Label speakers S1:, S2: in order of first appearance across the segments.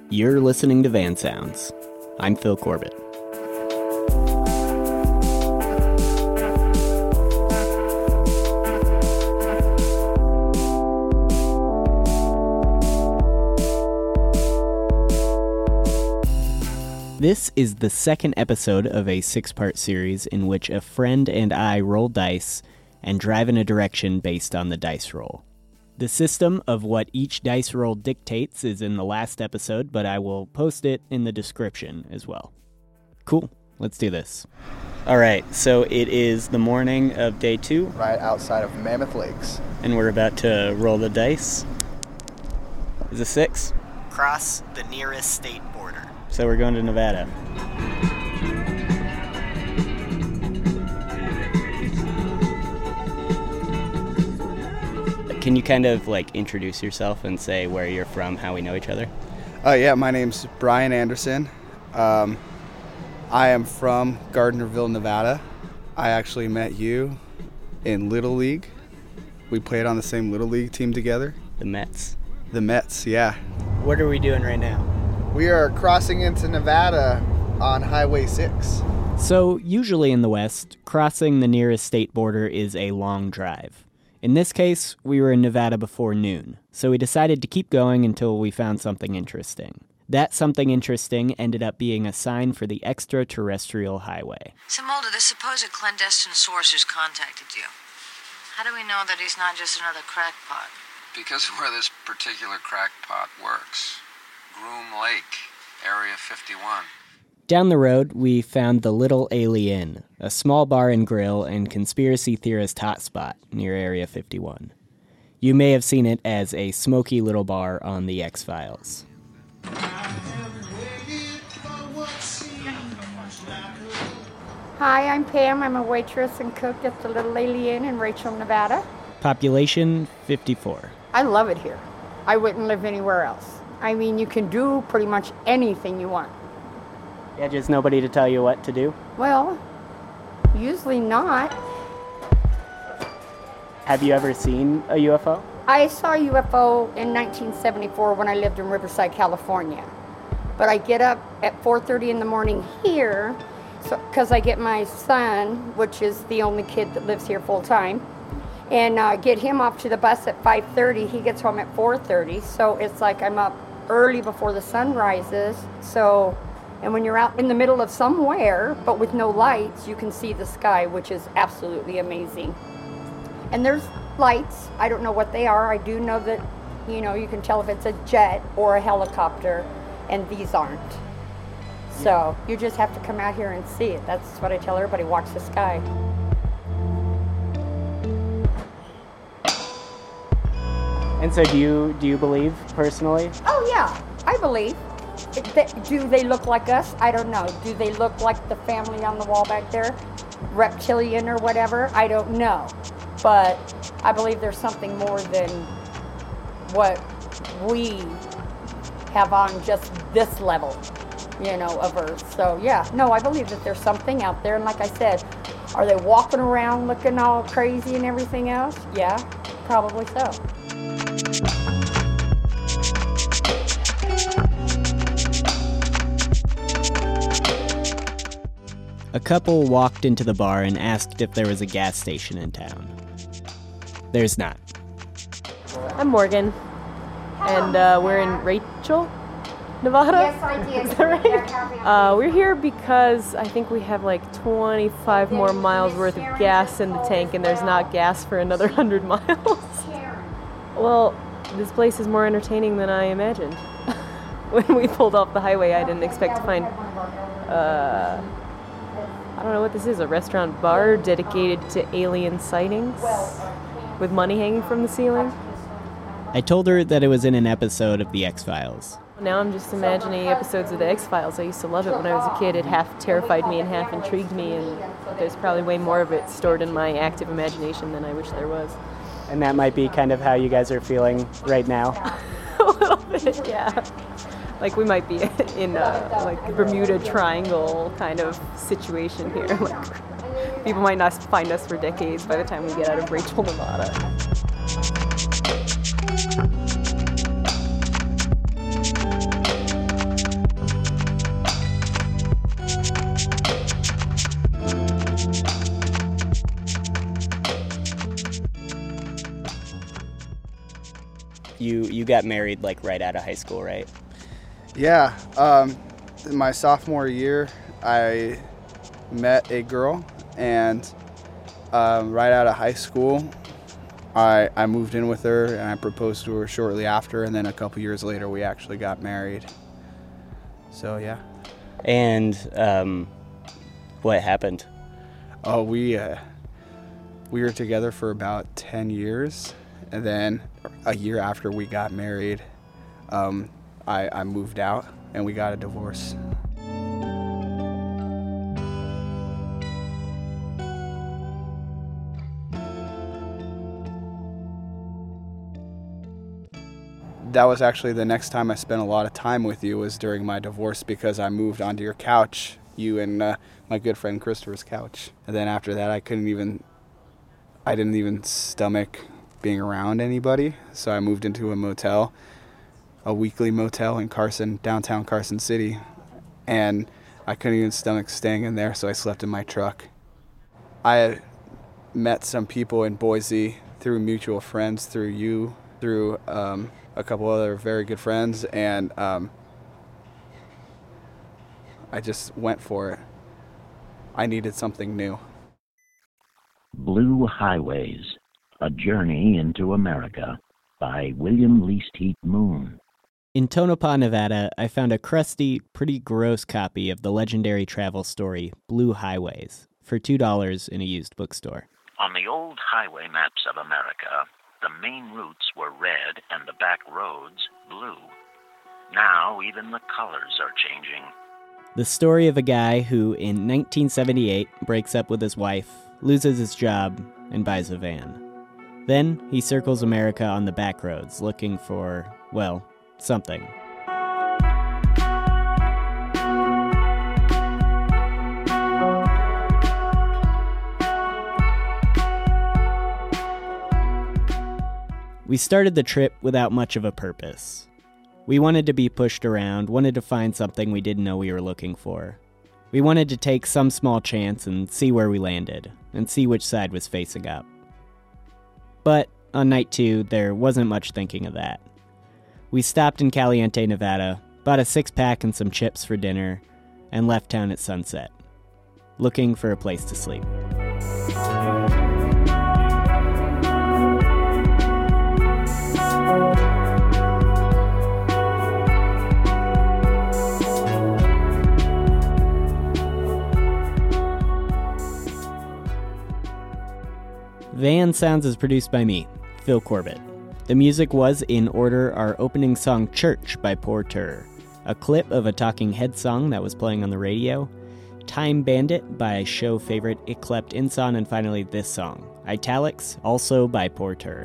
S1: You're listening to Van Sounds. I'm Phil Corbett. This is the second episode of a 6-part series in which a friend and I roll dice and drive in a direction based on the dice roll. The system of what each dice roll dictates is in the last episode, but I will post it in the description as well. Cool, let's do this. All right, so it is the morning of day 2.
S2: Right outside of Mammoth Lakes.
S1: And we're about to roll the dice. Is a 6? Cross the nearest state border. So we're going to Nevada. Can you kind of introduce yourself and say where you're from, how we know each other?
S2: Yeah, my name's Brian Anderson. I am from Gardnerville, Nevada. I actually met you in Little League. We played on the same Little League team together.
S1: The Mets.
S2: The Mets, yeah.
S1: What are we doing right now?
S2: We are crossing into Nevada on Highway 6.
S1: So, usually in the West, crossing the nearest state border is a long drive. In this case, we were in Nevada before noon, so we decided to keep going until we found something interesting. That something interesting ended up being a sign for the extraterrestrial highway.
S3: So, Mulder, the supposed clandestine source who's contacted you. How do we know that he's not just another crackpot?
S4: Because of where this particular crackpot works. Groom Lake, Area 51.
S1: Down the road, we found the Little Alien, a small bar and grill and conspiracy theorist hotspot near Area 51. You may have seen it as a smoky little bar on The X-Files.
S5: Hi, I'm Pam. I'm a waitress and cook at the Little Alien in Rachel, Nevada.
S1: Population 54.
S5: I love it here. I wouldn't live anywhere else. I mean, you can do pretty much anything you want.
S1: Yeah, just nobody to tell you what to do?
S5: Well, usually not.
S1: Have you ever seen a UFO?
S5: I saw a UFO in 1974 when I lived in Riverside, California. But I get up at 4:30 in the morning here because I get my son, which is the only kid that lives here full time, and get him off to the bus at 5:30. He gets home at 4:30, so it's like I'm up early before the sun rises. So, and when you're out in the middle of somewhere, but with no lights, you can see the sky, which is absolutely amazing. And there's lights. I don't know what they are. I do know that, you can tell if it's a jet or a helicopter, and these aren't. So you just have to come out here and see it. That's what I tell everybody, watch the sky.
S1: And so do you believe personally?
S5: Oh yeah, I believe. Do they look like us? I don't know. Do they look like the family on the wall back there? Reptilian or whatever? I don't know. But I believe there's something more than what we have on just this level, of Earth. So yeah, no, I believe that there's something out there. And like I said, are they walking around looking all crazy and everything else? Yeah, probably so.
S1: A couple walked into the bar and asked if there was a gas station in town. There's not.
S6: I'm Morgan, and we're in Rachel, Nevada.
S5: Yes, I did.
S6: Is that right? We're here because I think we have 25 more miles worth of gas in the tank, and there's not gas for another 100 miles. Well, this place is more entertaining than I imagined. When we pulled off the highway, I didn't expect to find, I don't know what this is, a restaurant bar dedicated to alien sightings with money hanging from the ceiling.
S1: I told her that it was in an episode of The X-Files.
S6: Now I'm just imagining episodes of The X-Files. I used to love it when I was a kid. It half terrified me and half intrigued me, and there's probably way more of it stored in my active imagination than I wish there was.
S1: And that might be kind of how you guys are feeling right now.
S6: A little bit, yeah. We might be in a Bermuda Triangle kind of situation here. People might not find us for decades by the time we get out of Rachel, Nevada.
S1: You got married like right out of high school, right?
S2: Yeah. My sophomore year, I met a girl, and right out of high school, I moved in with her, and I proposed to her shortly after, and then a couple years later, we actually got married. So, yeah.
S1: And what happened?
S2: Oh, we were together for about 10 years, and then a year after we got married, I moved out, and we got a divorce. That was actually the next time I spent a lot of time with you was during my divorce, because I moved onto your couch, you and my good friend Christopher's couch. And then after that, I didn't even stomach being around anybody. So I moved into a motel, a weekly motel in downtown Carson City. And I couldn't even stomach staying in there, so I slept in my truck. I had met some people in Boise through mutual friends, through you, through a couple other very good friends, and I just went for it. I needed something new.
S7: Blue Highways, A Journey into America by William Least Heat Moon.
S1: In Tonopah, Nevada, I found a crusty, pretty gross copy of the legendary travel story Blue Highways for $2 in a used bookstore.
S7: On the old highway maps of America, the main routes were red and the back roads blue. Now even the colors are changing.
S1: The story of a guy who, in 1978, breaks up with his wife, loses his job, and buys a van. Then he circles America on the back roads looking for, well, something. We started the trip without much of a purpose. We wanted to be pushed around, wanted to find something we didn't know we were looking for. We wanted to take some small chance and see where we landed, and see which side was facing up. But on night 2, there wasn't much thinking of that. We stopped in Caliente, Nevada, bought a 6-pack and some chips for dinner, and left town at sunset, looking for a place to sleep. Van Sounds is produced by me, Phil Corbett. The music was, in order, our opening song Church by Porter, a clip of a Talking Heads song that was playing on the radio, Time Bandit by show favorite Yclept Inson, and finally this song, Italics, also by Porter.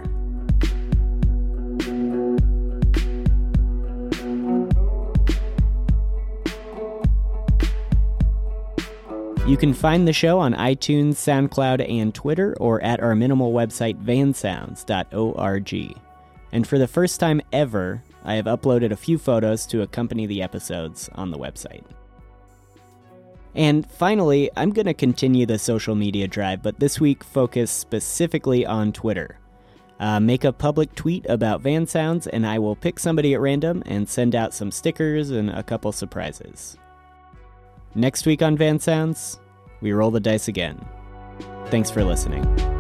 S1: You can find the show on iTunes, SoundCloud, and Twitter, or at our minimal website, vansounds.org. And for the first time ever, I have uploaded a few photos to accompany the episodes on the website. And finally, I'm going to continue the social media drive, but this week focus specifically on Twitter. Make a public tweet about Van Sounds, and I will pick somebody at random and send out some stickers and a couple surprises. Next week on Van Sounds, we roll the dice again. Thanks for listening.